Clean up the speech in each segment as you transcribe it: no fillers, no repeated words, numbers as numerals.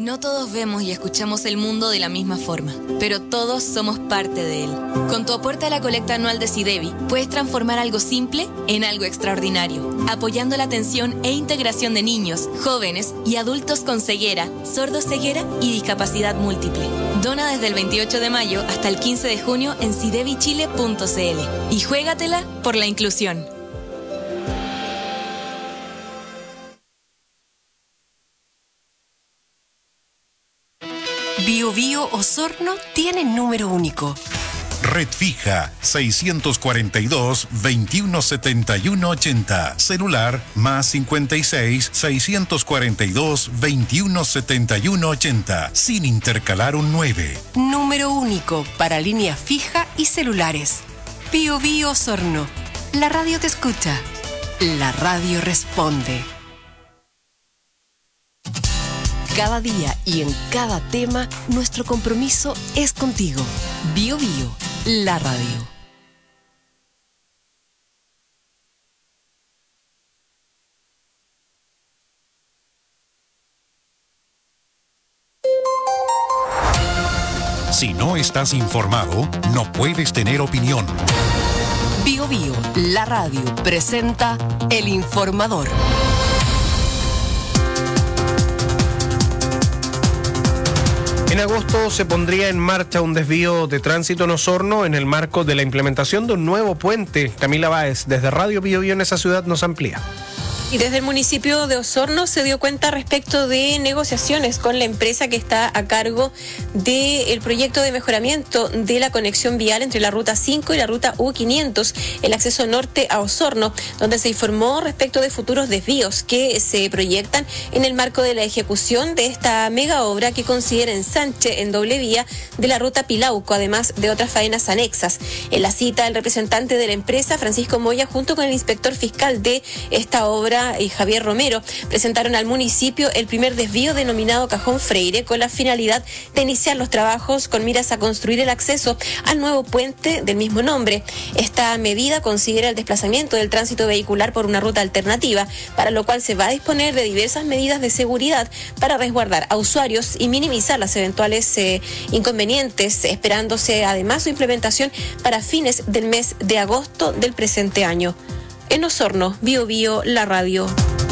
No todos vemos y escuchamos el mundo de la misma forma, pero todos somos parte de él. Con tu aporte a la colecta anual de SIDEBI, puedes transformar algo simple en algo extraordinario, apoyando la atención e integración de niños, jóvenes y adultos con ceguera, sordoceguera y discapacidad múltiple. Dona desde el 28 de mayo hasta el 15 de junio en sidebichile.cl y juégatela por la inclusión. Bio Bio Osorno tiene número único. Red fija 642-217180. Celular más 56 642 217180. Sin intercalar un 9. Número único para línea fija y celulares. Bio Bio Osorno. La radio te escucha. La radio responde. Cada día y en cada tema, nuestro compromiso es contigo. Bio Bio, la radio. Si no estás informado, no puedes tener opinión. Bio Bio, la radio, presenta El Informador. En agosto se pondría en marcha un desvío de tránsito en Osorno en el marco de la implementación de un nuevo puente. Camila Báez, desde Radio Bio Bio en esa ciudad, nos amplía. Y desde el municipio de Osorno se dio cuenta respecto de negociaciones con la empresa que está a cargo del proyecto de mejoramiento de la conexión vial entre la Ruta 5 y la Ruta U500, el acceso norte a Osorno, donde se informó respecto de futuros desvíos que se proyectan en el marco de la ejecución de esta mega obra que considera ensanche en doble vía de la Ruta Pilauco, además de otras faenas anexas. En la cita, el representante de la empresa, Francisco Moya, junto con el inspector fiscal de esta obra, y Javier Romero, presentaron al municipio el primer desvío denominado Cajón Freire con la finalidad de iniciar los trabajos con miras a construir el acceso al nuevo puente del mismo nombre. Esta medida considera el desplazamiento del tránsito vehicular por una ruta alternativa, para lo cual se va a disponer de diversas medidas de seguridad para resguardar a usuarios y minimizar las eventuales inconvenientes, esperándose además su implementación para fines del mes de agosto del presente año. En Osorno, Bio Bio, la radio.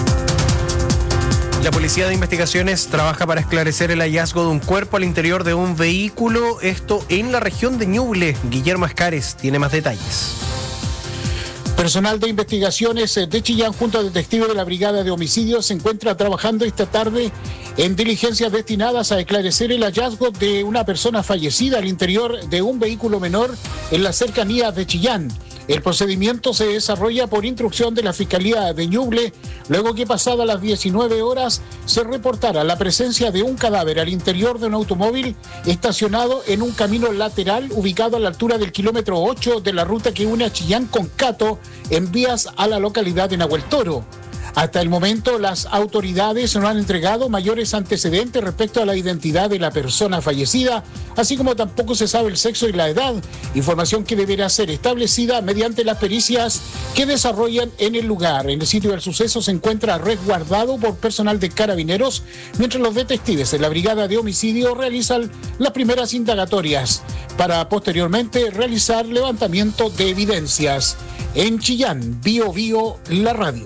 La Policía de Investigaciones trabaja para esclarecer el hallazgo de un cuerpo al interior de un vehículo, esto en la región de Ñuble. Guillermo Escares tiene más detalles. Personal de investigaciones de Chillán junto a detectives de la Brigada de Homicidios se encuentra trabajando esta tarde en diligencias destinadas a esclarecer el hallazgo de una persona fallecida al interior de un vehículo menor en las cercanías de Chillán. El procedimiento se desarrolla por instrucción de la Fiscalía de Ñuble, luego que pasadas las 19 horas se reportara la presencia de un cadáver al interior de un automóvil estacionado en un camino lateral ubicado a la altura del kilómetro 8 de la ruta que une a Chillán con Cato en vías a la localidad de Nahuel Toro. Hasta el momento, las autoridades no han entregado mayores antecedentes respecto a la identidad de la persona fallecida, así como tampoco se sabe el sexo y la edad, información que deberá ser establecida mediante las pericias que desarrollan en el lugar. En el sitio del suceso se encuentra resguardado por personal de Carabineros, mientras los detectives de la Brigada de Homicidio realizan las primeras indagatorias, para posteriormente realizar levantamiento de evidencias. En Chillán, Bio Bio, la radio.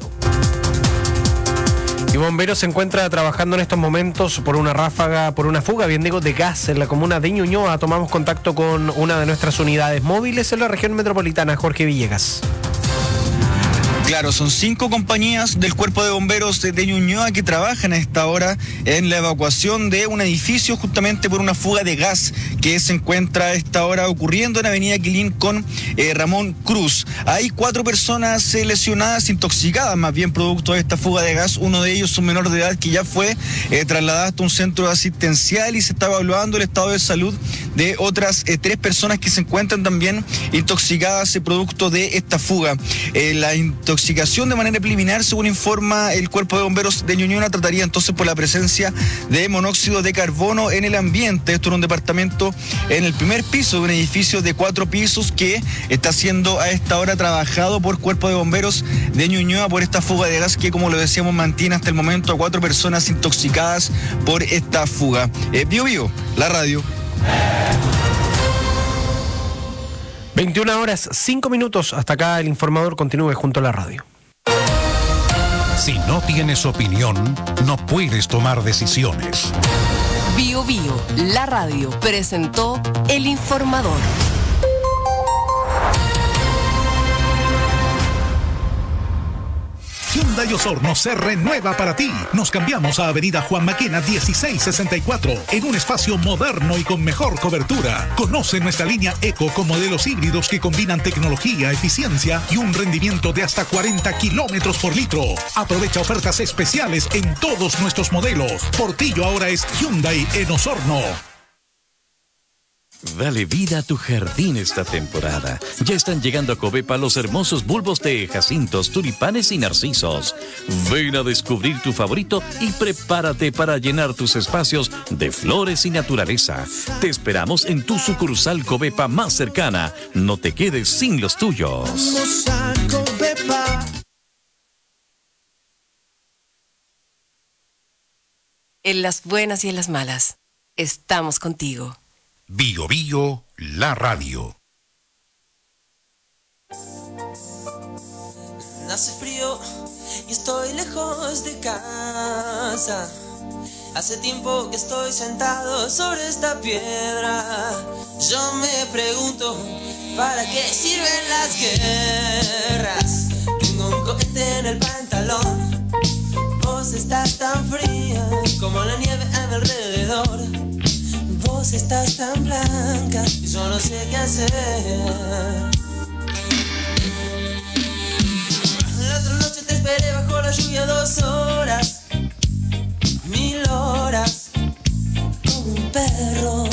Y Bomberos se encuentra trabajando en estos momentos por una fuga, de gas en la comuna de Ñuñoa. Tomamos contacto con una de nuestras unidades móviles en la región metropolitana, Jorge Villegas. Claro, son 5 compañías del Cuerpo de Bomberos de Ñuñoa que trabajan a esta hora en la evacuación de un edificio justamente por una fuga de gas que se encuentra a esta hora ocurriendo en Avenida Quilín con Ramón Cruz. Hay 4 personas lesionadas, intoxicadas más bien producto de esta fuga de gas. Uno de ellos, un menor de edad que ya fue trasladado hasta un centro asistencial y se está evaluando el estado de salud de otras 3 personas que se encuentran también intoxicadas producto de esta fuga. La intoxicación intoxicación de manera preliminar, según informa el Cuerpo de Bomberos de Ñuñoa. Trataría entonces por la presencia de monóxido de carbono en el ambiente. Esto en un departamento en el primer piso de un edificio de 4 pisos que está siendo a esta hora trabajado por Cuerpo de Bomberos de Ñuñoa por esta fuga de gas que, como lo decíamos, mantiene hasta el momento a 4 personas intoxicadas por esta fuga. Bio Bio, la radio. 21 horas, 5 minutos. Hasta acá el informador. Continúe junto a la radio. Si no tienes opinión, no puedes tomar decisiones. Bio Bio, la radio, presentó El Informador. Hyundai Osorno se renueva para ti. Nos cambiamos a Avenida Juan Maquena 1664 en un espacio moderno y con mejor cobertura. Conoce nuestra línea Eco con modelos híbridos que combinan tecnología, eficiencia y un rendimiento de hasta 40 kilómetros por litro. Aprovecha ofertas especiales en todos nuestros modelos. Portillo ahora es Hyundai en Osorno. Dale vida a tu jardín esta temporada. Ya están llegando a Covepa los hermosos bulbos de jacintos, tulipanes y narcisos. Ven a descubrir tu favorito y prepárate para llenar tus espacios de flores y naturaleza. Te esperamos en tu sucursal Covepa más cercana. No te quedes sin los tuyos. Vamos a Covepa. En las buenas y en las malas, estamos contigo. Bio Bio, la radio. Hace frío y estoy lejos de casa. Hace tiempo que estoy sentado sobre esta piedra. Yo me pregunto, ¿para qué sirven las guerras? Tengo un cohete en el pantalón. Vos estás tan fría como la nieve a mi alrededor. Vos estás tan blanca y yo no sé qué hacer. La otra noche te esperé bajo la lluvia 2 horas, 1000 horas, como un perro.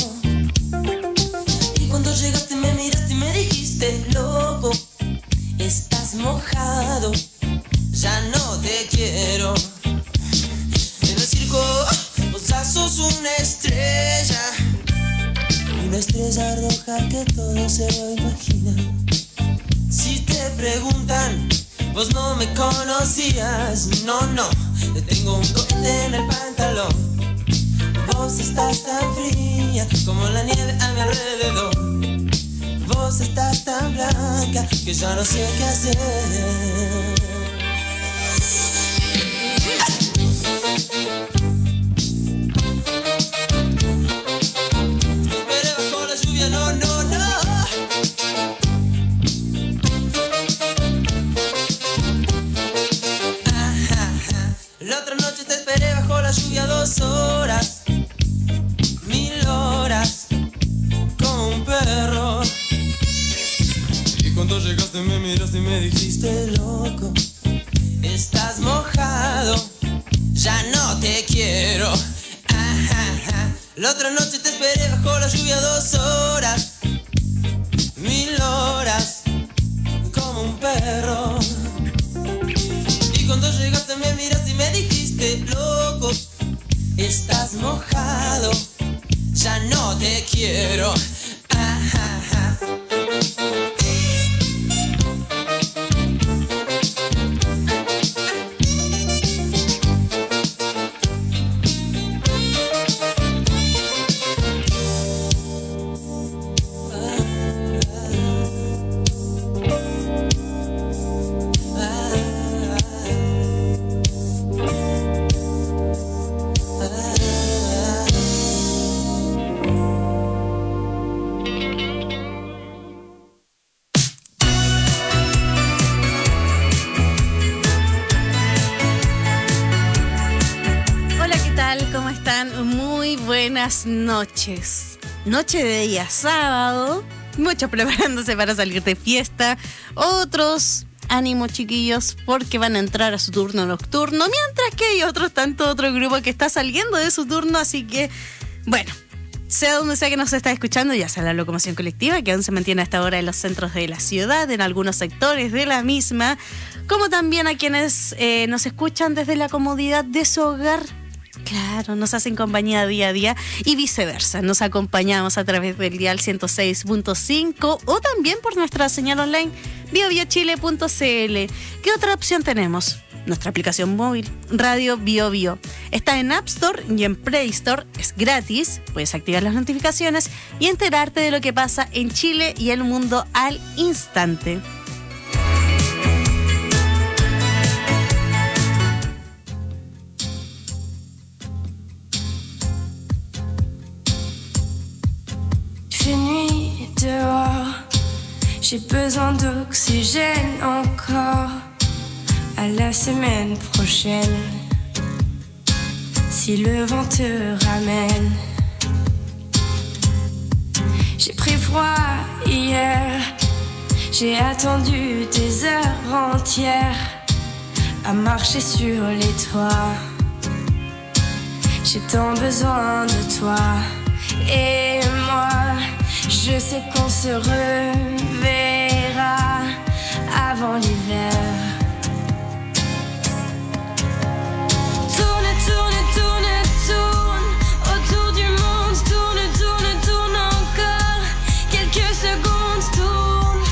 Y cuando llegaste me miraste y me dijiste, loco, estás mojado, ya no te quiero. En el circo vos ya sos una estrella. Una estrella roja que todo se lo imagina. Si te preguntan, vos no me conocías. No, no, te tengo un cohete en el pantalón. Vos estás tan fría como la nieve a mi alrededor. Vos estás tan blanca que ya no sé qué hacer. No, no, no. La otra noche te esperé bajo la lluvia 2 horas, 1000 horas, como un perro. Y cuando llegaste me miraste y me dijiste, loco, estás mojado, ya no te quiero. La otra noche te esperé bajo la lluvia 2 horas, 1000 horas, como un perro. Y cuando llegaste me miraste y me dijiste, loco, estás mojado, ya no te quiero. Buenas noches. Noche de día sábado. Muchos preparándose para salir de fiesta. Otros, ánimo chiquillos, porque van a entrar a su turno nocturno. Mientras que hay otro grupo que está saliendo de su turno. Así que, bueno, sea donde sea que nos está escuchando, ya sea la locomoción colectiva, que aún se mantiene a esta hora en los centros de la ciudad, en algunos sectores de la misma, como también a quienes nos escuchan desde la comodidad de su hogar. Claro, nos hacen compañía día a día y viceversa. Nos acompañamos a través del dial 106.5 o también por nuestra señal online biobiochile.cl. ¿Qué otra opción tenemos? Nuestra aplicación móvil, Radio BioBio. Está en App Store y en Play Store. Es gratis. Puedes activar las notificaciones y enterarte de lo que pasa en Chile y el mundo al instante. J'ai nuit dehors, j'ai besoin d'oxygène encore. À la semaine prochaine, si le vent te ramène. J'ai pris froid hier, j'ai attendu des heures entières à marcher sur les toits. J'ai tant besoin de toi. Et moi, je sais qu'on se reverra avant l'hiver. Tourne, tourne, tourne, tourne autour du monde. Tourne, tourne, tourne encore. Quelques secondes, tourne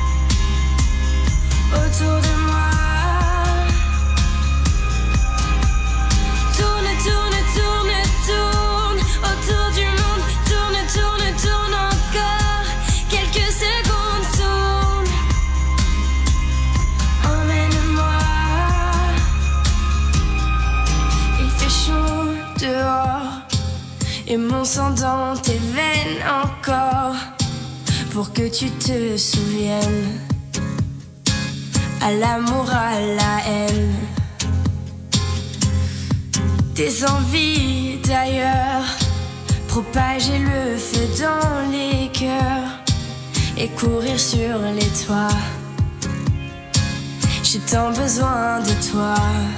autour de moi. Tourne, tourne, tourne, tourne autour du monde. Tourne, tourne, tourne encore. Quelques secondes, tourne. Emmène-moi. Il fait chaud dehors et mon sang dans tes veines encore. Pour que tu te souviennes, à l'amour, à la haine, tes envies d'ailleurs, propager le feu dans les cœurs et courir sur les toits. J'ai tant besoin de toi.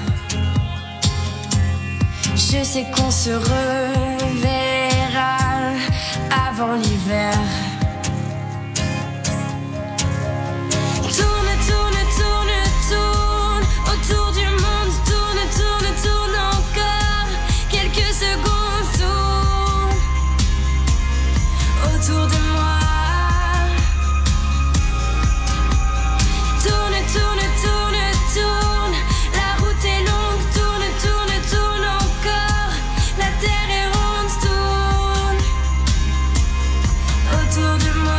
Je sais qu'on se reverra avant l'hiver. Tourne, tourne, tourne, tourne autour du monde. Tourne, tourne, tourne encore. Quelques secondes, tourne autour de moi. Tourne, tourne, tourne, tourne. La route est longue. Tourne, tourne, tourne encore. La terre est ronde. Tourne autour de moi.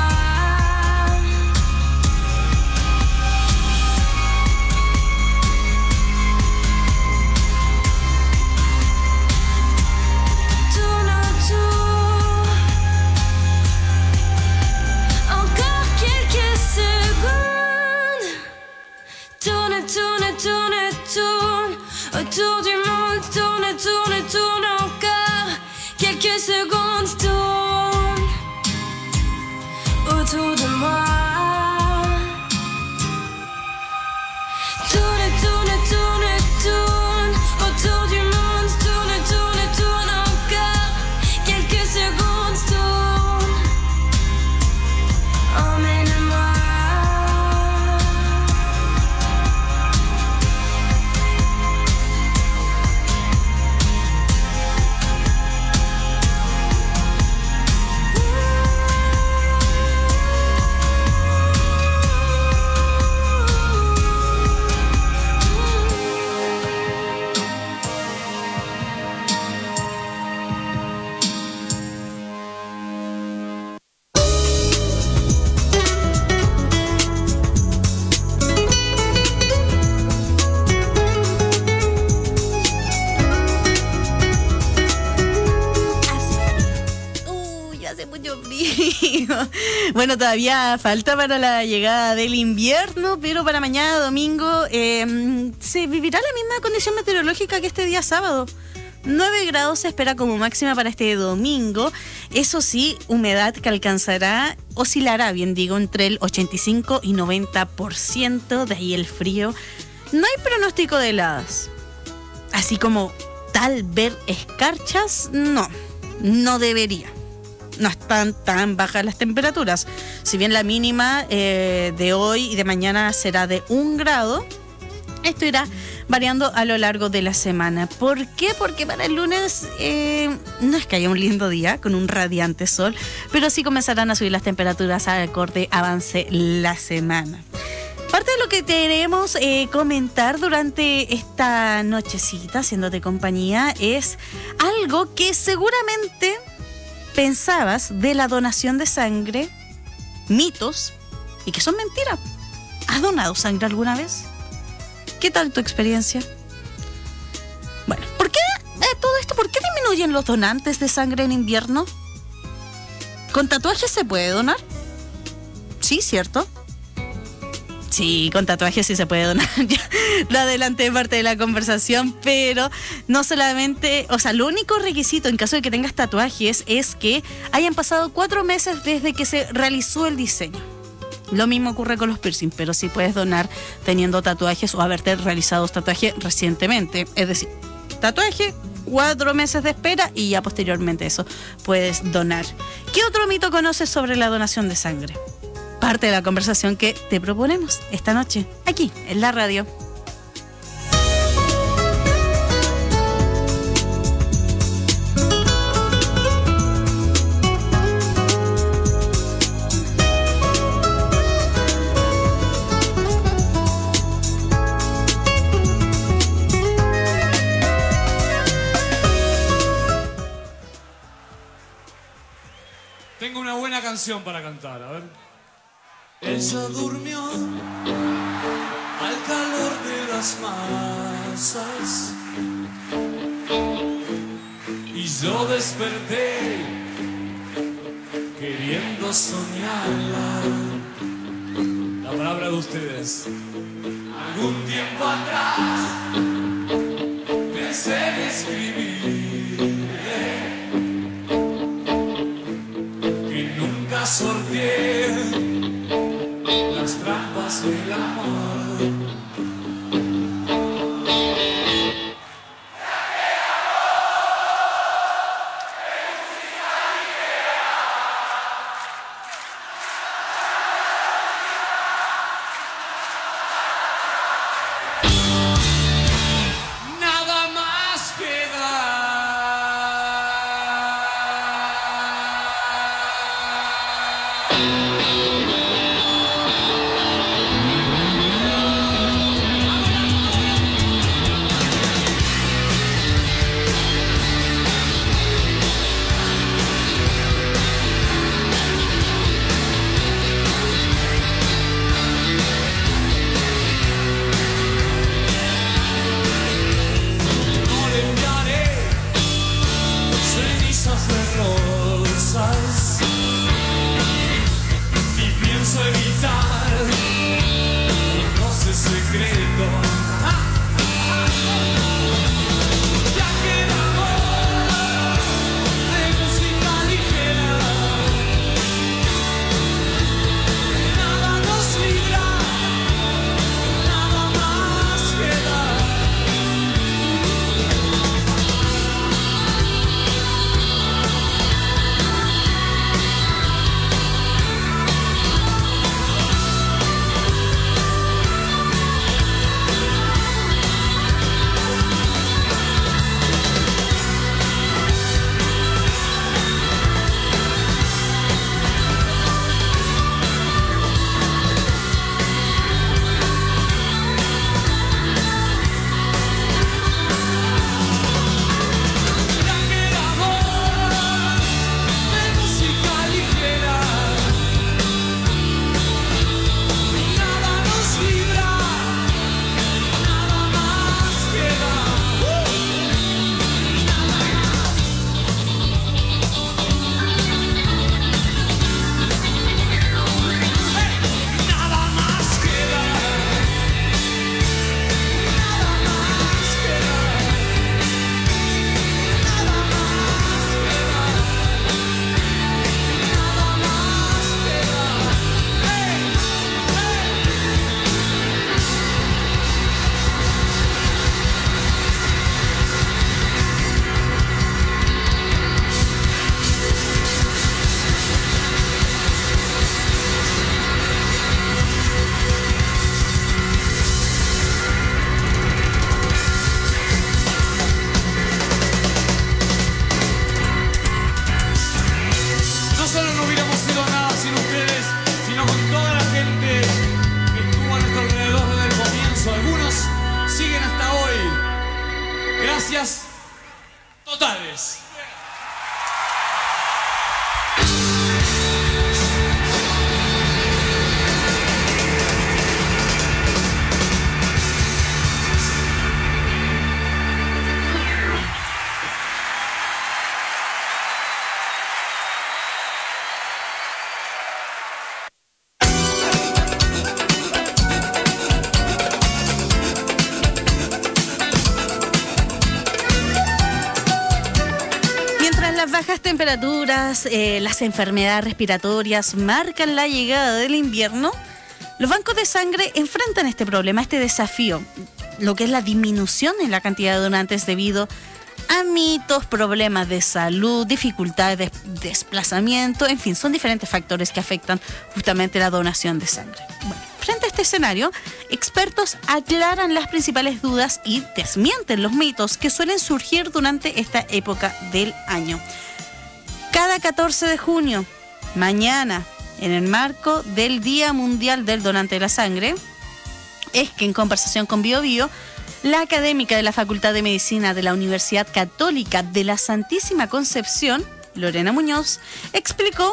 Tourne autour. Encore quelques secondes. Tourne, tourne, tourne, tourne autour du monde. Tourne, tourne, tourne encore. Quelques secondes, tourne autour de moi. Tourne, tourne, tourne, tourne autour du monde. Tourne, tourne, tourne encore. Quelques secondes, tourne. Emmène-moi. Uy, hace mucho frío. Bueno, todavía falta para la llegada del invierno, pero para mañana domingo se vivirá la misma condición meteorológica que este día sábado. 9 grados se espera como máxima para este domingo. Eso sí, humedad que oscilará, bien digo, entre el 85 y 90%. De ahí el frío. No hay pronóstico de heladas. Así como tal ver escarchas, no debería. No están tan bajas las temperaturas. Si bien la mínima de hoy y de mañana será de 1 grado, Esto irá variando a lo largo de la semana. ¿Por qué? Porque para el lunes no es que haya un lindo día con un radiante sol, pero sí comenzarán a subir las temperaturas al acorde avance la semana. Parte de lo que queremos comentar durante esta nochecita, haciéndote compañía, es algo que seguramente pensabas de la donación de sangre, mitos, y que son mentiras. ¿Has donado sangre alguna vez? ¿Qué tal tu experiencia? Bueno, ¿por qué todo esto? ¿Por qué disminuyen los donantes de sangre en invierno? ¿Con tatuajes se puede donar? Sí, ¿cierto? Sí, con tatuajes sí se puede donar. Ya lo adelanté en parte de la conversación, pero no solamente, o sea, lo único requisito en caso de que tengas tatuajes es que hayan pasado 4 meses desde que se realizó el diseño. Lo mismo ocurre con los piercing, pero sí puedes donar teniendo tatuajes o haberte realizado tatuaje recientemente. Es decir, tatuaje, 4 meses de espera y ya posteriormente eso puedes donar. ¿Qué otro mito conoces sobre la donación de sangre? Parte de la conversación que te proponemos esta noche, aquí, en la radio. Tengo una buena canción para cantar, a ver. Ella durmió al calor de las masas y yo desperté queriendo soñarla. La palabra de ustedes. Algún tiempo atrás pensé en escribirle que nunca sorteé las trampas del amor. Nada más queda. Las temperaturas, las enfermedades respiratorias marcan la llegada del invierno. Los bancos de sangre enfrentan este problema, este desafío, lo que es la disminución en la cantidad de donantes debido a mitos, problemas de salud, dificultades de desplazamiento, en fin, son diferentes factores que afectan justamente la donación de sangre. Bueno, frente a este escenario, expertos aclaran las principales dudas y desmienten los mitos que suelen surgir durante esta época del año. Cada 14 de junio, mañana, en el marco del Día Mundial del Donante de la Sangre, es que en conversación con Bio Bio, la académica de la Facultad de Medicina de la Universidad Católica de la Santísima Concepción, Lorena Muñoz, explicó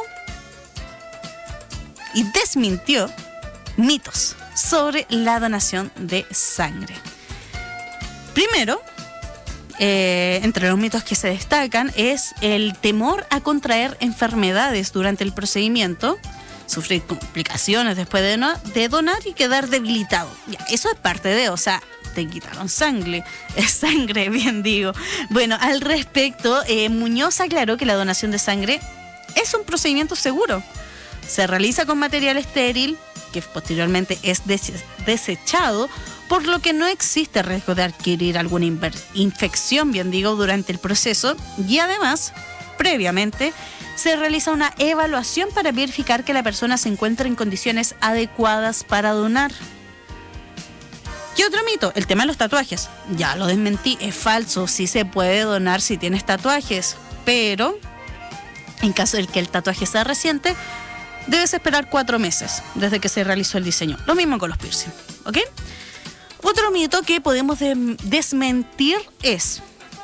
y desmintió mitos sobre la donación de sangre. Primero, entre los mitos que se destacan es el temor a contraer enfermedades durante el procedimiento, sufrir complicaciones después de donar y quedar debilitado. Ya, eso es parte de, o sea, te quitaron sangre, bien digo. Bueno, al respecto, Muñoz aclaró que la donación de sangre es un procedimiento seguro. Se realiza con material estéril, que posteriormente es desechado, por lo que no existe riesgo de adquirir alguna infección, bien digo, durante el proceso. Y además, previamente, se realiza una evaluación para verificar que la persona se encuentra en condiciones adecuadas para donar. ¿Qué otro mito? El tema de los tatuajes. Ya lo desmentí, es falso. Sí se puede donar si tienes tatuajes, pero en caso de que el tatuaje sea reciente, debes esperar 4 meses desde que se realizó el diseño. Lo mismo con los piercing, ¿ok? Otro mito que podemos desmentir es...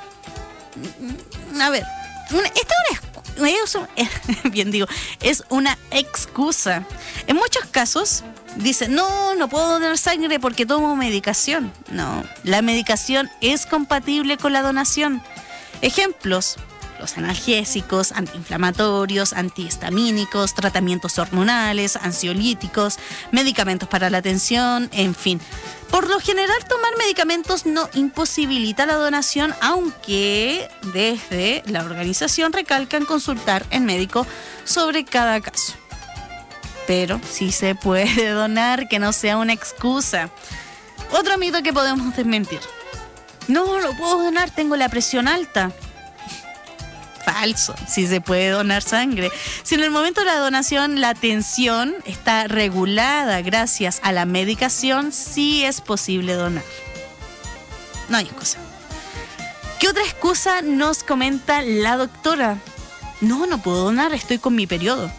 A ver, es una excusa. En muchos casos dicen, no puedo donar sangre porque tomo medicación. No, la medicación es compatible con la donación. Ejemplos: los analgésicos, antiinflamatorios, antihistamínicos, tratamientos hormonales, ansiolíticos, medicamentos para la tensión, en fin. Por lo general, tomar medicamentos no imposibilita la donación, aunque desde la organización recalcan consultar al médico sobre cada caso. Pero sí se puede donar, que no sea una excusa. Otro mito que podemos desmentir: no puedo donar, tengo la presión alta. Falso, sí se puede donar sangre. Si en el momento de la donación la tensión está regulada gracias a la medicación, sí es posible donar. No hay excusa. ¿Qué otra excusa nos comenta la doctora? No puedo donar, estoy con mi periodo.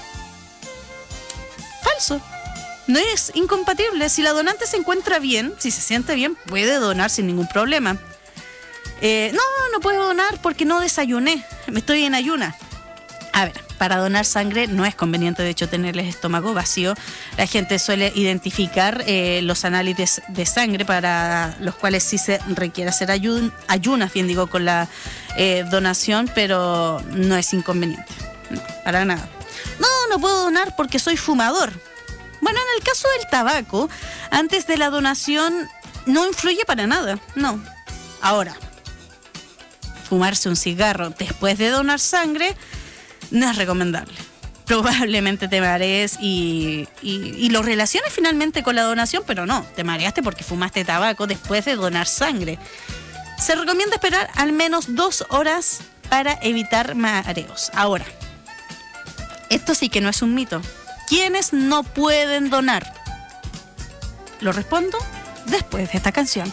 Falso. No es incompatible. Si la donante se encuentra bien, si se siente bien, puede donar sin ningún problema. No puedo donar porque no desayuné, estoy en ayuna. A ver, para donar sangre no es conveniente, de hecho, tener el estómago vacío. La gente suele identificar los análisis de sangre para los cuales sí se requiere hacer ayunas, bien digo, con la donación, pero no es inconveniente, no, para nada. No puedo donar porque soy fumador. Bueno, en el caso del tabaco, antes de la donación no influye para nada, no. Ahora, fumarse un cigarro después de donar sangre no es recomendable. Probablemente te marees y lo relaciones finalmente con la donación, pero no, te mareaste porque fumaste tabaco después de donar sangre. Se recomienda esperar al menos 2 horas para evitar mareos. Ahora, esto sí que no es un mito. ¿Quiénes no pueden donar? Lo respondo después de esta canción.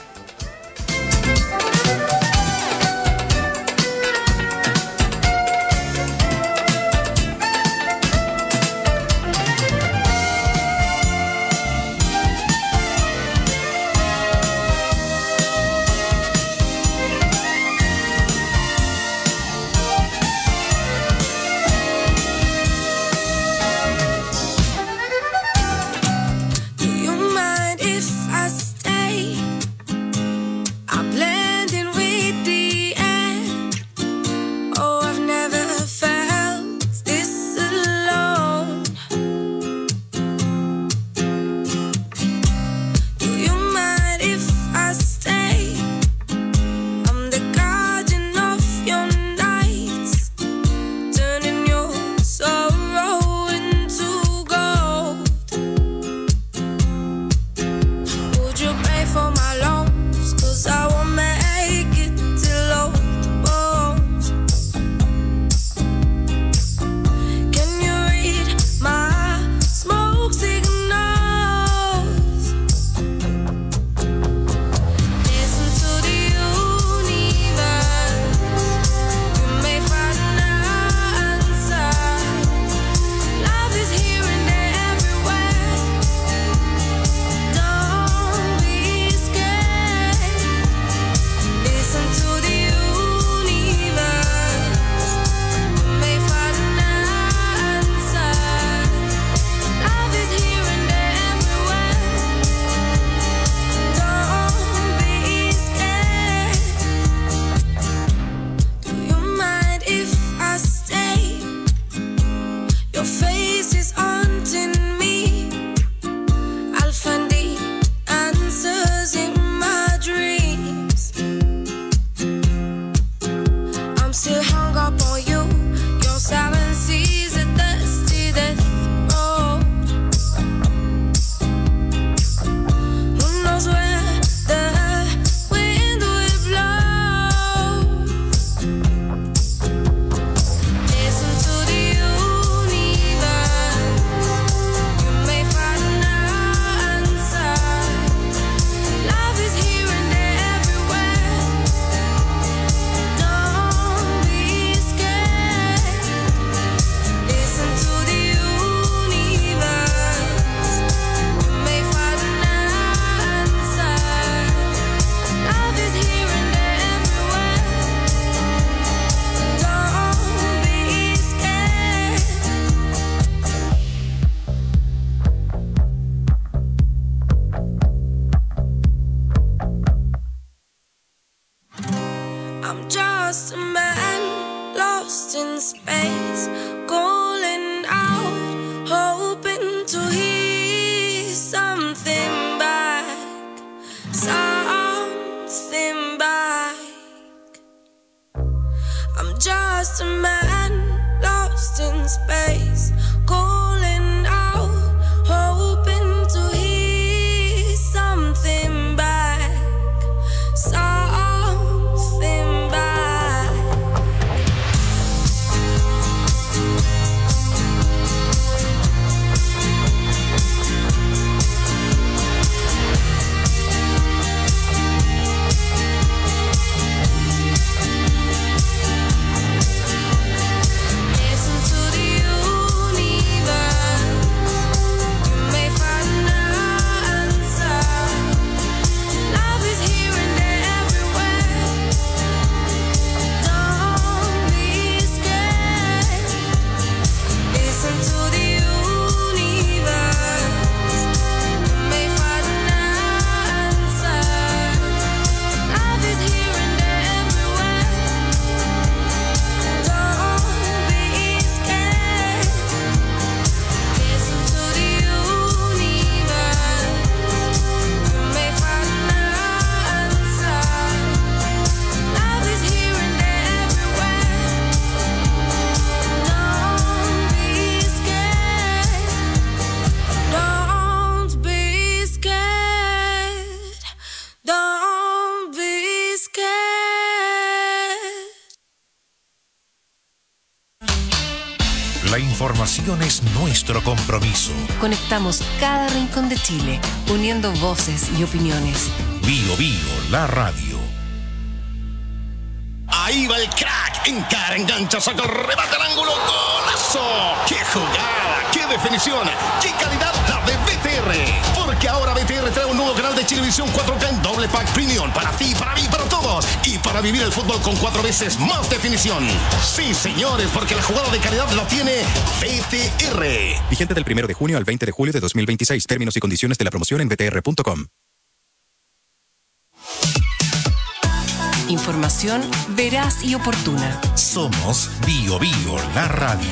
lost in space, calling out, hoping to hear something back, something back. I'm just a man lost in space, calling out, hoping to hear something back, something back. Listen to the universe. You may find an answer. Love is here and there everywhere. Don't be scared. Listen to the universe. You may find an answer. Love is here and there everywhere. Don't be scared. Listen to the universe. You may find an answer. Love is here and there everywhere. Don't be scared. Don't be scared. Don't be scared. La información es nuestro compromiso. Conectamos cada rincón de Chile, uniendo voces y opiniones. Bio Bio, la radio. Ahí va el crack, encara, engancha, saca el remate al ángulo, ¡golazo! ¡Qué jugada! ¡Qué definición! ¡Qué calidad la de BTR! Porque ahora BTR trae un nuevo canal de Chilevisión 4K en doble pack premium para ti, para mí, para todos y para vivir el fútbol con 4 veces más definición. Sí, señores, porque la jugada de calidad la tiene BTR. Vigente del 1 de junio al 20 de julio de 2026. Términos y condiciones de la promoción en btr.com. Información veraz y oportuna. Somos Bio Bio, la radio.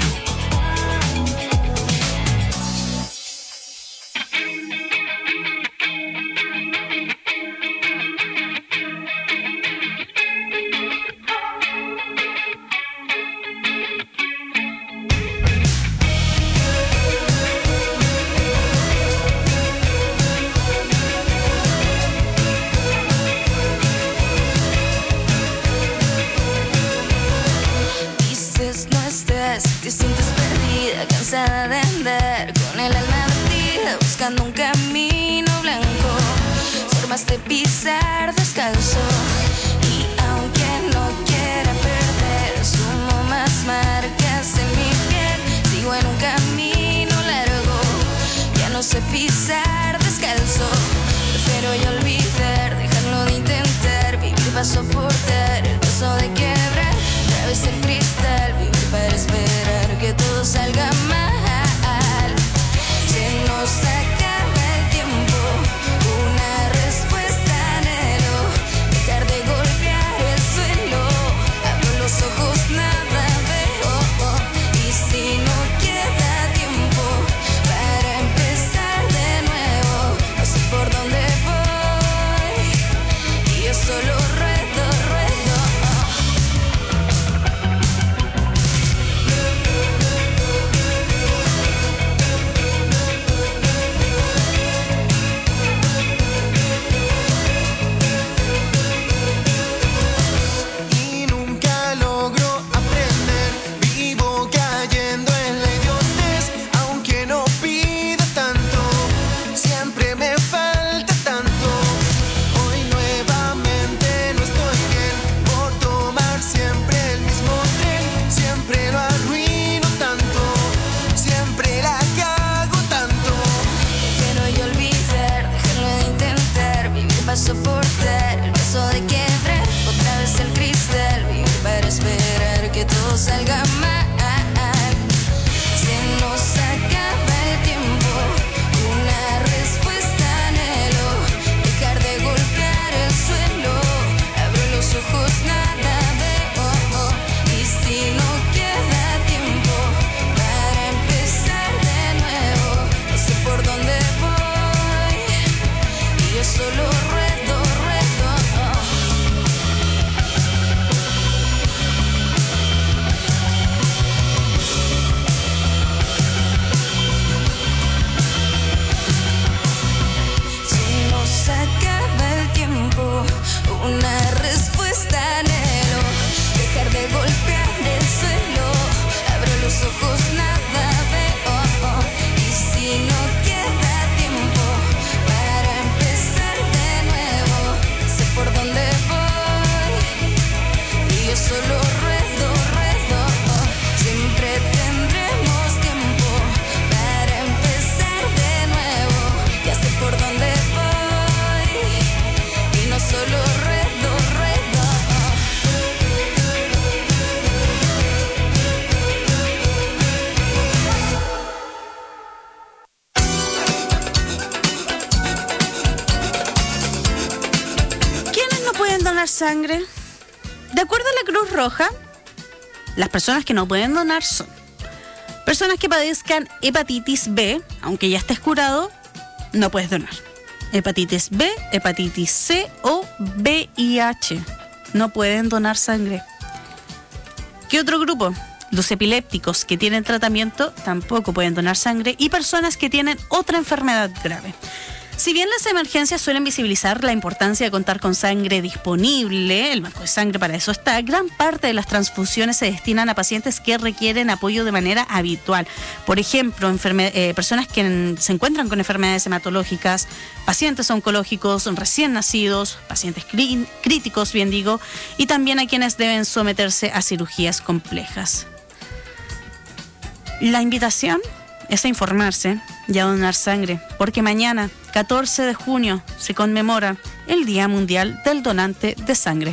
Dices no estés, te sientes perdida, cansada de andar con el alma batida, buscando un camino blanco. Formas de pisar descalzo y aunque no quiera perder, sumo más marcas en mi piel. Sigo en un camino largo, ya no sé pisar descalzo. Prefiero ya olvidar, dejarlo de intentar, vivir para soportar el peso de quebrar. Otra vez el cristal, vivir para esperar que todo salga mal. Se nos acaba el tiempo, una respuesta anhelo, dejar yo solo ruedo, ruedo. Si nos acaba el tiempo, una respuesta anhelo, dejar de golpear el suelo, abro los ojos, nada veo, y si no queda tiempo para empezar de nuevo, sé por dónde voy, y yo solo ruedo, ruedo, siempre tendremos tiempo para empezar de nuevo, ya sé por dónde voy, y no solo ruedo, ruedo. ¿Quiénes no pueden donar sangre? De acuerdo a la Cruz Roja, las personas que no pueden donar son personas que padezcan hepatitis B, aunque ya estés curado, no puedes donar. Hepatitis B, hepatitis C o VIH. No pueden donar sangre. ¿Qué otro grupo? Los epilépticos que tienen tratamiento tampoco pueden donar sangre y personas que tienen otra enfermedad grave. Si bien las emergencias suelen visibilizar la importancia de contar con sangre disponible, el banco de sangre para eso está, gran parte de las transfusiones se destinan a pacientes que requieren apoyo de manera habitual. Por ejemplo, personas que se encuentran con enfermedades hematológicas, pacientes oncológicos, recién nacidos, pacientes críticos, bien digo, y también a quienes deben someterse a cirugías complejas. La invitación es a informarse y a donar sangre, porque mañana, 14 de junio, se conmemora el Día Mundial del Donante de Sangre.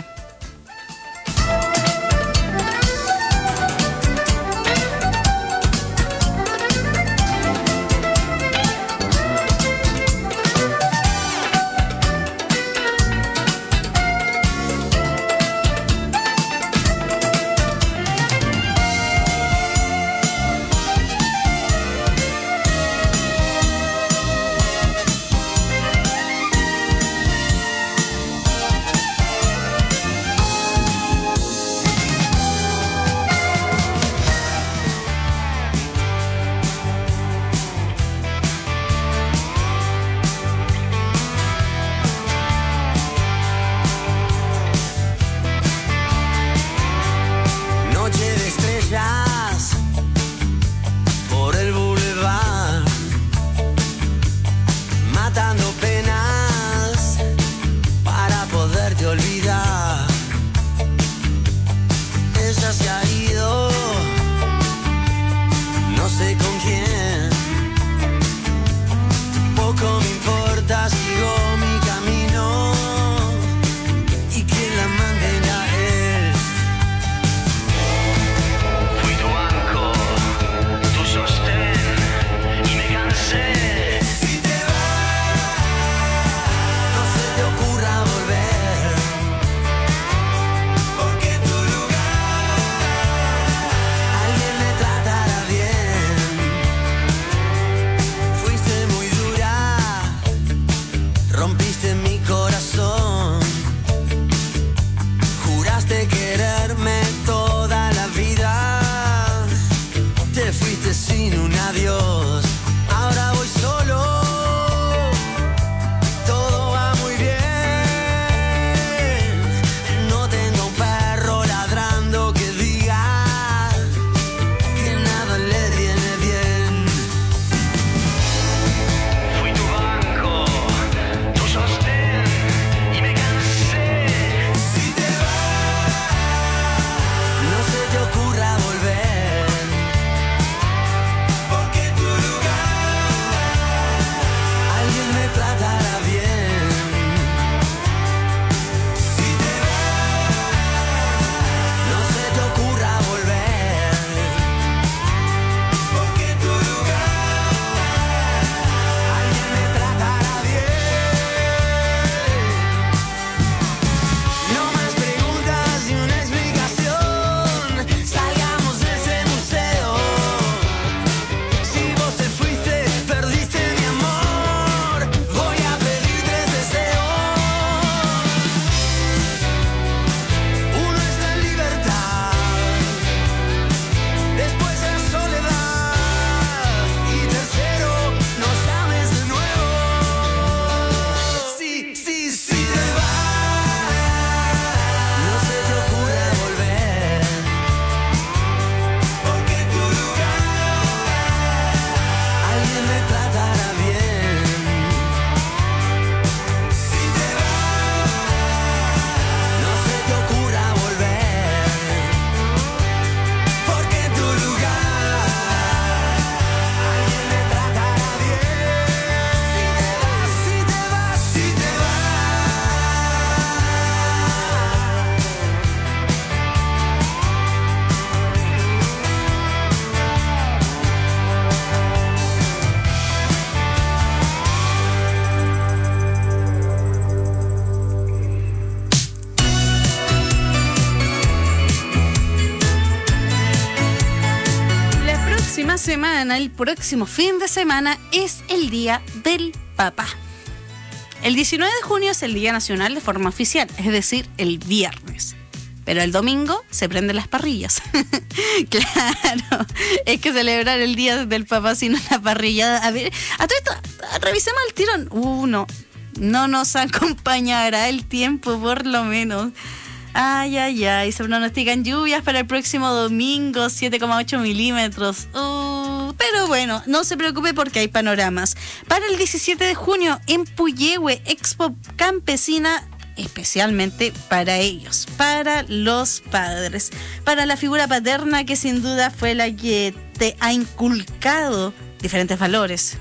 semana, el próximo fin de semana, es el Día del Papá. El 19 de junio es el Día Nacional de forma oficial, es decir, el viernes. Pero el domingo se prenden las parrillas. Claro, es que celebrar el Día del Papá sin una parrillada. A ver, a todo esto, revisemos el tirón. No nos acompañará el tiempo, por lo menos. Ay, se pronostican lluvias para el próximo domingo, 7,8 milímetros. Pero bueno, no se preocupe porque hay panoramas. Para el 17 de junio, en Puyehue, Expo Campesina, especialmente para ellos, para los padres, para la figura paterna que sin duda fue la que te ha inculcado diferentes valores.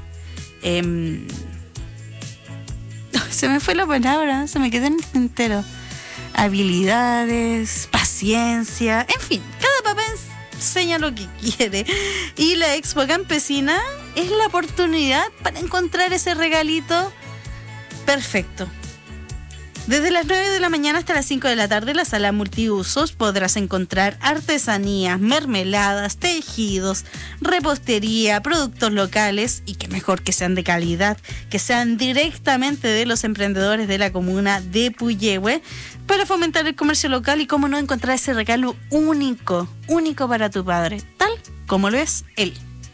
Se me fue la palabra, se me quedó en el tintero. Habilidades, paciencia, en fin, cada papá enseña lo que quiere. Y la Expo Campesina es la oportunidad para encontrar ese regalito perfecto. Desde las 9 de la mañana hasta las 5 de la tarde, en la sala multiusos podrás encontrar artesanías, mermeladas, tejidos, repostería, productos locales y que mejor que sean de calidad, que sean directamente de los emprendedores de la comuna de Puyehue, para fomentar el comercio local y cómo no encontrar ese regalo único para tu padre, tal como lo es él.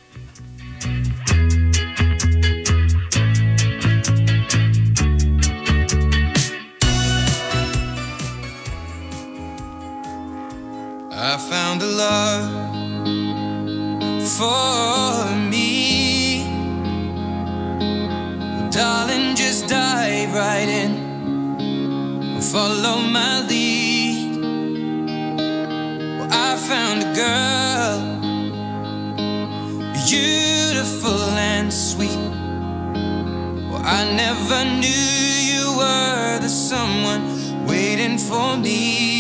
I found a love for me. Darling, just dive right in. Follow my lead. Well, I found a girl, beautiful and sweet. Well, I never knew you were the someone waiting for me.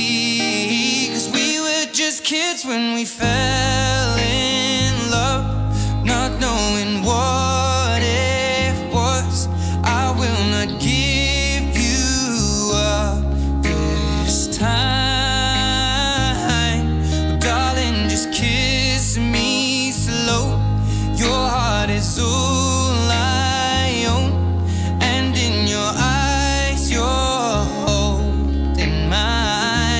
Just kids when we fell in love, not knowing what it was. I will not give you up this time. Darling, just kiss me slow. Your heart is all I own, and in your eyes you're holding mine.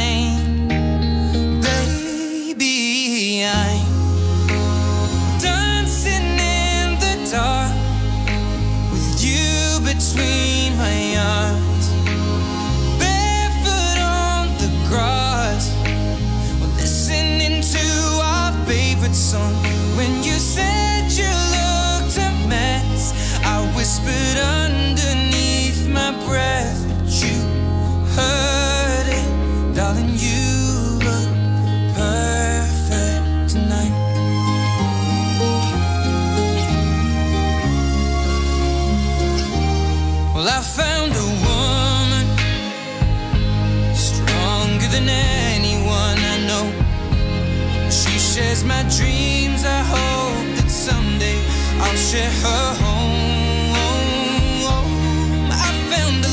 Between my arms, barefoot on the grass, listening to our favorite song. When you said you looked a mess, I whispered underneath my breath, but you heard it, darling. You look perfect tonight. Well, I found a woman stronger than anyone I know. She shares my dreams. I hope that someday I'll share her home. I found a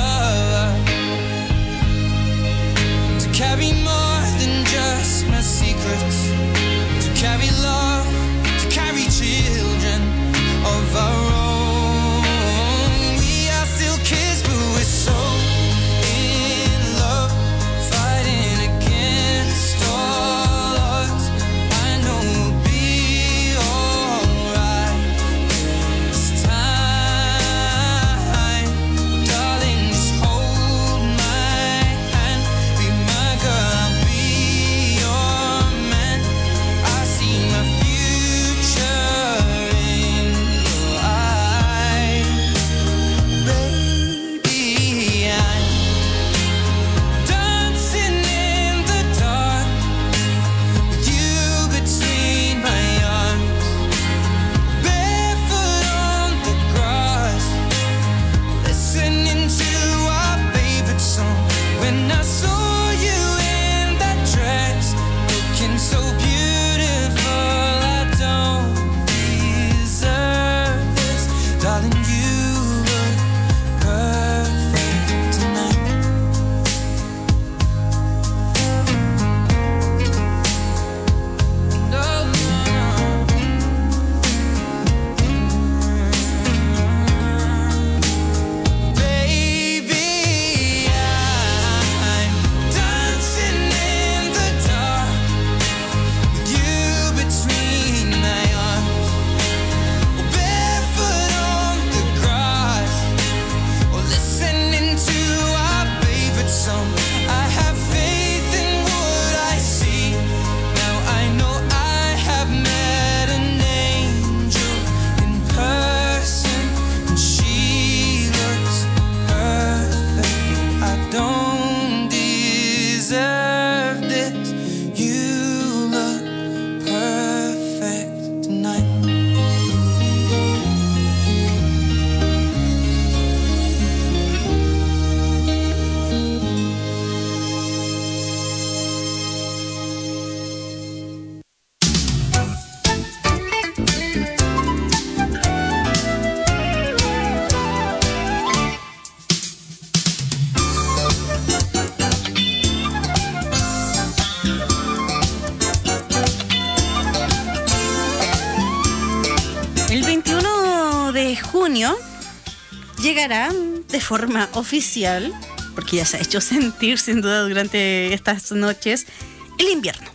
love to carry more than just my secrets, to carry love, to carry children of our own. Kids, but we're so in love, fighting against all odds. I know we'll be alright this time. Darling, just hold my hand, be my girl, I'll be your man. I see my future in your eyes, baby. When I saw you in that dress, looking so beautiful, I don't deserve this. Darling, you look perfect tonight. No, no, no. junio llegará de forma oficial, porque ya se ha hecho sentir sin duda durante estas noches, el invierno.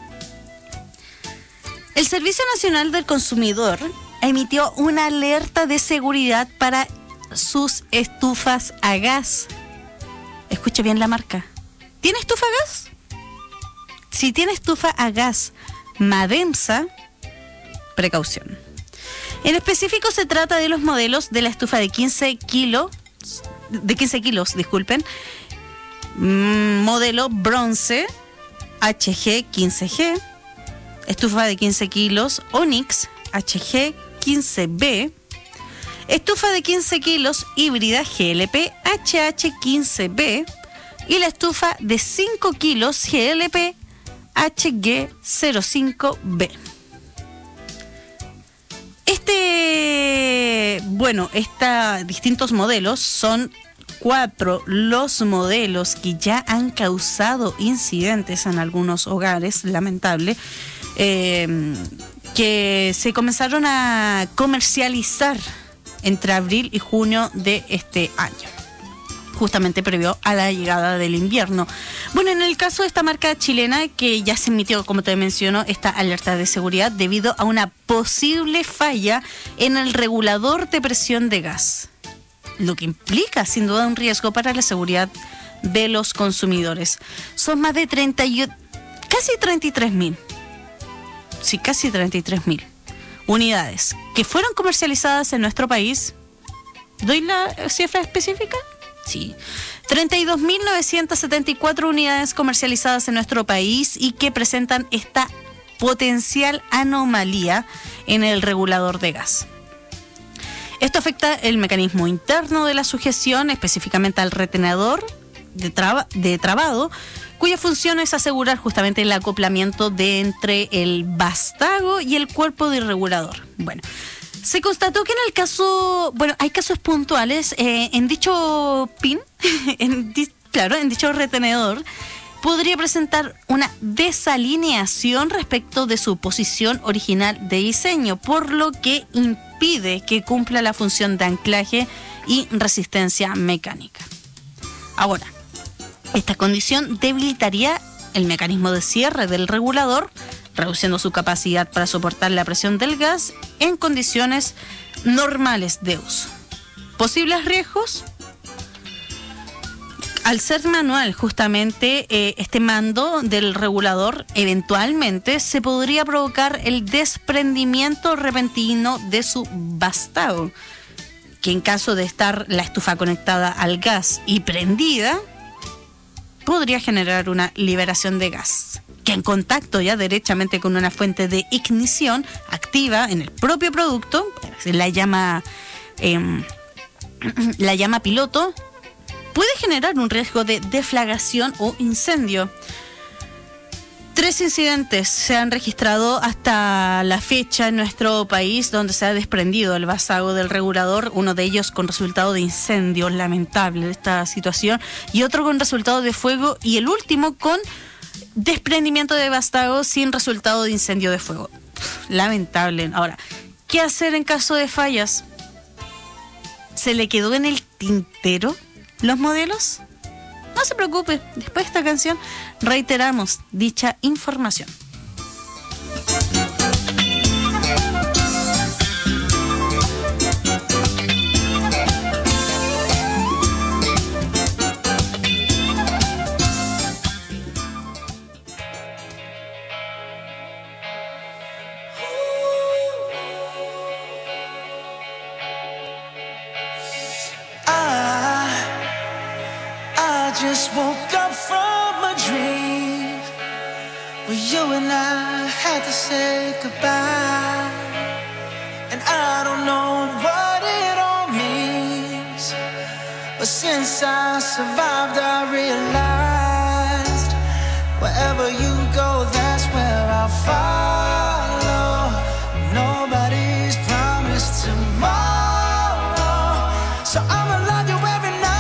El Servicio Nacional del Consumidor emitió una alerta de seguridad para sus estufas a gas. Escuche bien la marca. ¿Tiene estufa a gas? Si tiene estufa a gas Mademsa, precaución. En específico se trata de los modelos de la estufa de 15 kilos, modelo bronce HG 15G, estufa de 15 kilos Onyx HG 15B, estufa de 15 kilos híbrida GLP HH 15B y la estufa de 5 kilos GLP HG05B. Distintos modelos son 4 los modelos que han causado incidentes en algunos hogares, lamentable, que se comenzaron a comercializar entre abril y junio de este año, justamente previo a la llegada del invierno. Bueno, en el caso de esta marca chilena, que ya se emitió, como te menciono, esta alerta de seguridad debido a una posible falla en el regulador de presión de gas, lo que implica sin duda un riesgo para la seguridad de los consumidores. Son más de casi 33.000. Sí, casi 33.000 unidades que fueron comercializadas en nuestro país. ¿Doy la cifra específica? Sí. 32.974 unidades comercializadas en nuestro país y que presentan esta potencial anomalía en el regulador de gas. Esto afecta el mecanismo interno de la sujeción, específicamente al retenedor de trabado, cuya función es asegurar justamente el acoplamiento de entre el vástago y el cuerpo del regulador. Bueno, se constató que hay casos puntuales en dicho pin, en dicho retenedor, podría presentar una desalineación respecto de su posición original de diseño, por lo que impide que cumpla la función de anclaje y resistencia mecánica. Ahora, esta condición debilitaría el mecanismo de cierre del regulador, reduciendo su capacidad para soportar la presión del gas en condiciones normales de uso. ¿Posibles riesgos? Al ser manual, justamente, este mando del regulador eventualmente se podría provocar el desprendimiento repentino de su vástago, que en caso de estar la estufa conectada al gas y prendida, podría generar una liberación de gas, que en contacto ya derechamente con una fuente de ignición activa en el propio producto, la llama piloto, puede generar un riesgo de deflagración o incendio. 3 incidentes se han registrado hasta la fecha en nuestro país donde se ha desprendido el vástago del regulador, uno de ellos con resultado de incendio, lamentable esta situación, y otro con resultado de fuego, y el último con desprendimiento de vástago sin resultado de incendio de fuego. Lamentable. Ahora, ¿qué hacer en caso de fallas? ¿Se le quedó en el tintero los modelos? No se preocupe, después de esta canción reiteramos dicha información. Just woke up from a dream where you and I had to say goodbye, and I don't know what it all means, but since I survived I realized wherever you go, that's where I'll follow. Nobody's promised tomorrow, so I'ma love you every night.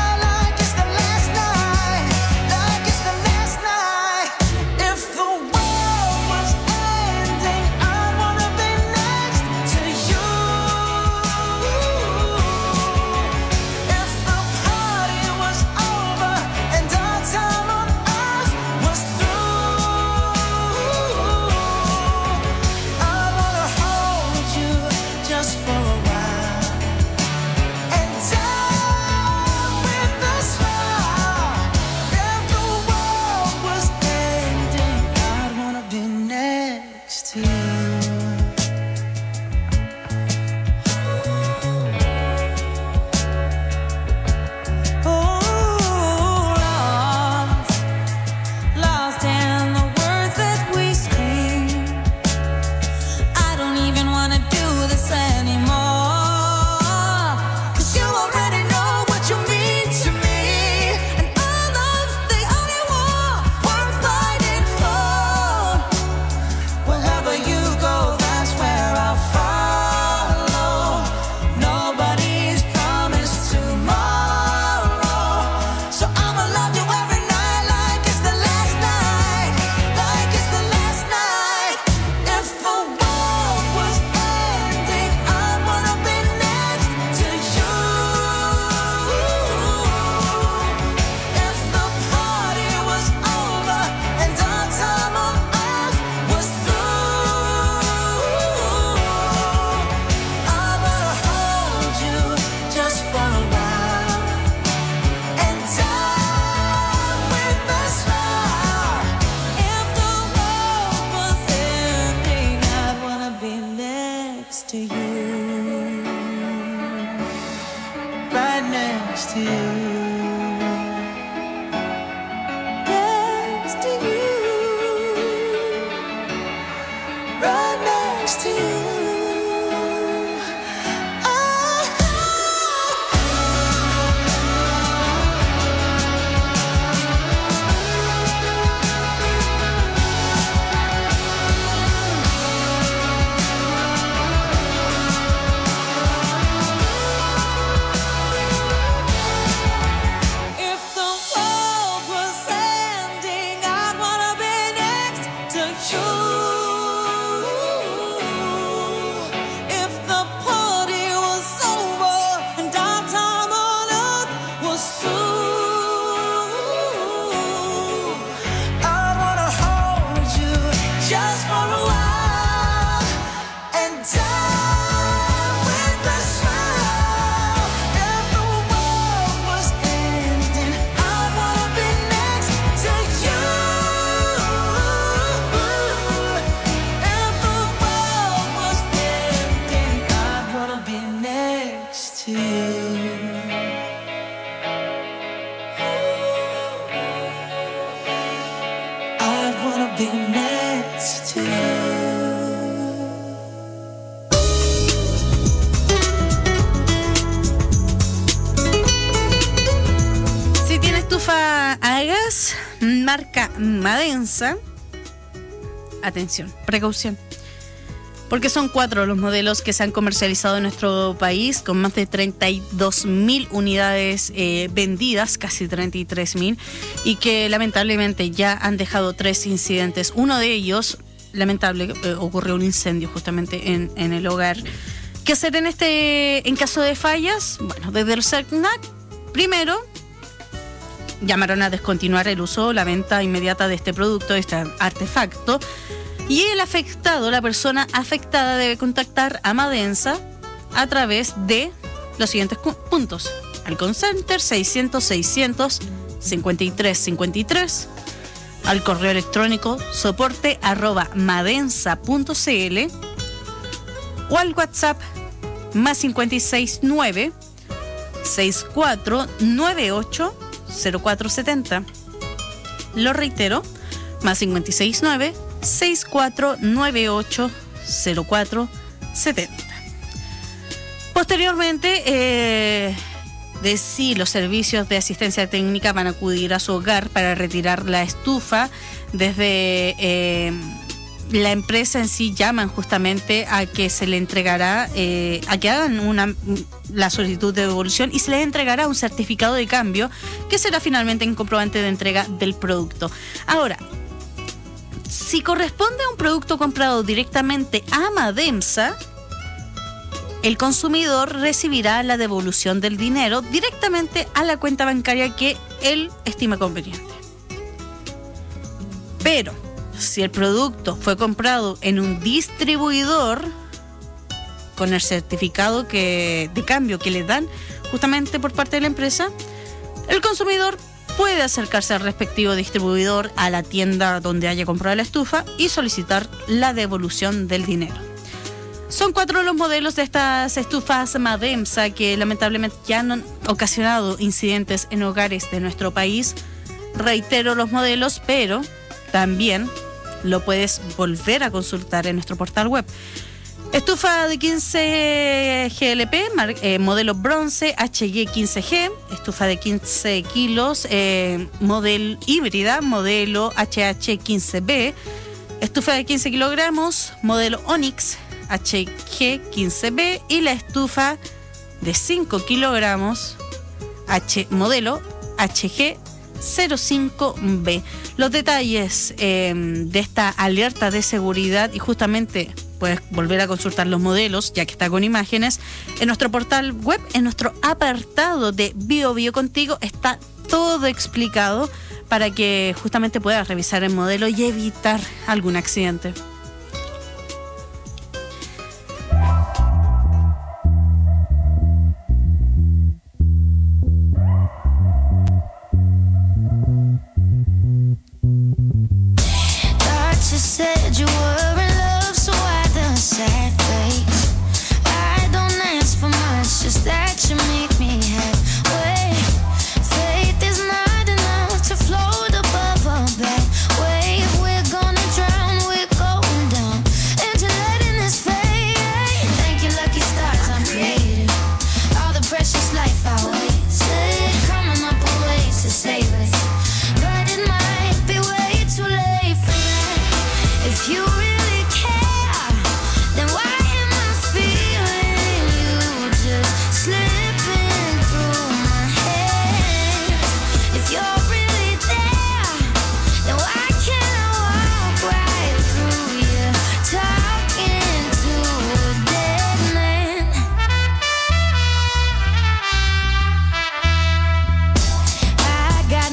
next to you. Marca Madensa, atención, precaución, porque son 4 los modelos que se han comercializado en nuestro país, con más de 32.000 unidades vendidas, casi 33.000, y que lamentablemente ya han dejado 3 incidentes. Uno de ellos, lamentable, ocurrió un incendio justamente en el hogar. ¿Qué hacer en caso de fallas? Bueno, desde el CERNAC, primero, llamaron a descontinuar el uso o la venta inmediata de este producto, de este artefacto, y el afectado, la persona afectada, debe contactar a Madensa a través de los siguientes puntos: al call center 600-600-5353, al correo electrónico soporte@madensa.cl o al WhatsApp más 569 6498 0470. Lo reitero, más 569 6498 0470. Posteriormente, de si los servicios de asistencia técnica van a acudir a su hogar para retirar la estufa. Desde la empresa en sí llaman justamente a que se le entregará, a que hagan la solicitud de devolución, y se les entregará un certificado de cambio que será finalmente un comprobante de entrega del producto. Ahora, si corresponde a un producto comprado directamente a Madensa, el consumidor recibirá la devolución del dinero directamente a la cuenta bancaria que él estima conveniente. Pero si el producto fue comprado en un distribuidor, con el certificado de cambio que le dan justamente por parte de la empresa, el consumidor puede acercarse al respectivo distribuidor, a la tienda donde haya comprado la estufa, y solicitar la devolución del dinero. Son 4 los modelos de estas estufas Madensa que lamentablemente ya han ocasionado incidentes en hogares de nuestro país. Reitero los modelos, pero también lo puedes volver a consultar en nuestro portal web. Estufa de 15 GLP, modelo bronce HG15G, estufa de 15 kilos, modelo híbrida, modelo HH15B, estufa de 15 kilogramos, modelo Onyx HG15B, y la estufa de 5 kilogramos, modelo HG05B. Los detalles de esta alerta de seguridad, y justamente puedes volver a consultar los modelos, ya que está con imágenes, en nuestro portal web, en nuestro apartado de Bio Bio Contigo, está todo explicado para que justamente puedas revisar el modelo y evitar algún accidente. Said you were in love, so why the sad face? I don't ask for much, just that you make me halfway. Faith is not enough to float above a bad wave. We're gonna drown, we're going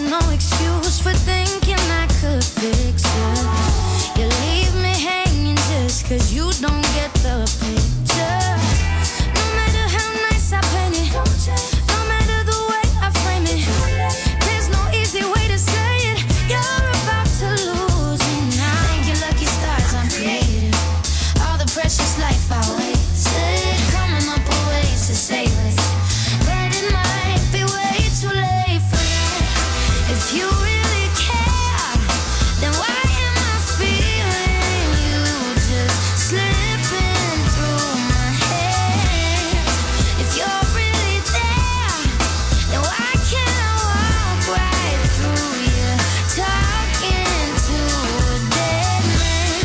no excuse for thinking I could fix it. You leave me hanging just 'cause you don't get the picture. No matter how nice I paint it, no matter the way I frame it, there's no easy way to say it. You're about to lose me now. Thank you, lucky stars, I'm creative. All the precious life I wasted, coming up with ways to save it. But it might be way too late for that. If you really care, then why am I feeling you just slipping through my hands? If you're really there, then why can't I walk right through you, talking to a dead man?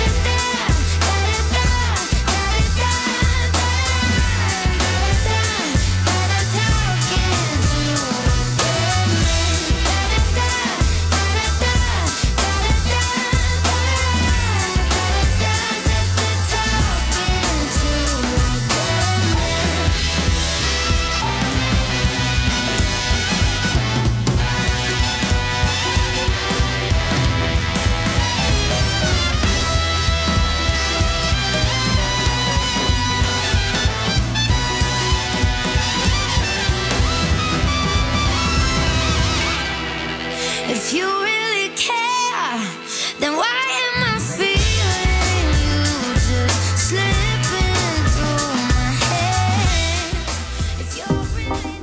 If you really care, then why am I feeling you just slipping through my hands? If you're really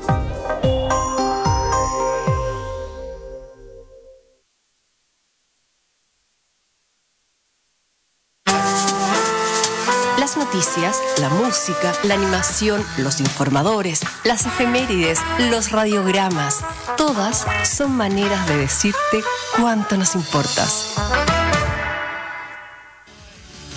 Las noticias, la música, la animación, los informadores, las efemérides, los radiogramas, todas son maneras de decirte cuánto nos importas.